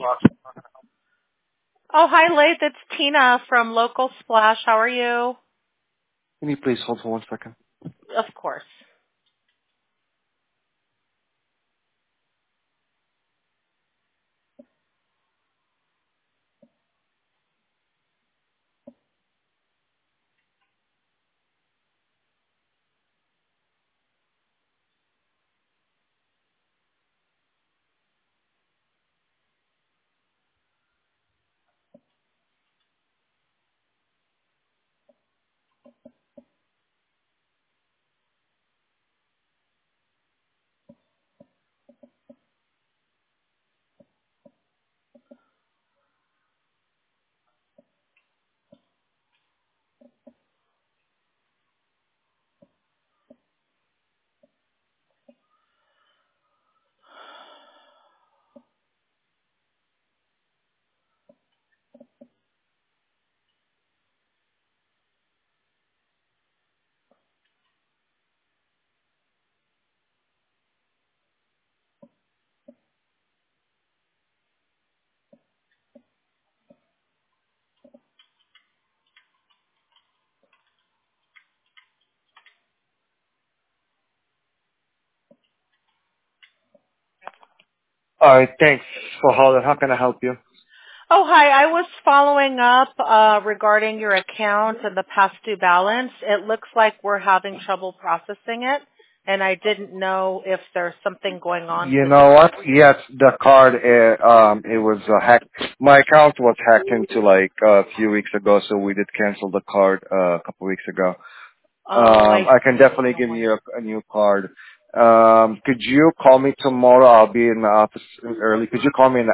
Oh, hi, Laith. It's Tina from Local Splash. How are you? Can you please hold for 1 second? Of course. All right, thanks for holding. How can I help you? Oh, hi. I was following up regarding your account and the past due balance. It looks like we're having trouble processing it, and I didn't know if there's something going on. You know what? Yes, the card, it was hacked. My account was hacked into like a few weeks ago, so we did cancel the card a couple weeks ago. Oh, I can definitely give you a new card. Could you call me tomorrow? I'll be in the office early. Could you call me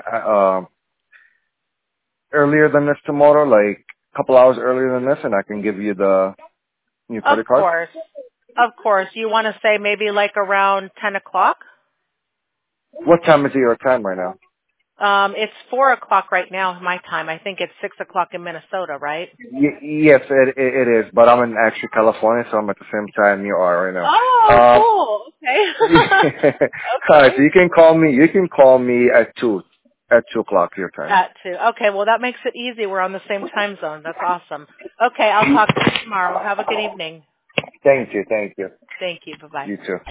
earlier than this tomorrow, like a couple hours earlier than this, and I can give you the new Of credit card? course. Of course. You want to say maybe like around 10 o'clock? What time is it your time right now? It's 4 o'clock right now, my time. I think it's 6 o'clock in Minnesota, right? Yes, it is, but I'm in actually California, so I'm at the same time you are right now. Oh, cool. Okay. All right, Okay. so you can call me. You can call me at 2 o'clock your time. At 2. Okay, well, that makes it easy. We're on the same time zone. That's awesome. Okay, I'll talk to you tomorrow. Have a good evening. Thank you. Thank you. Bye-bye. You too.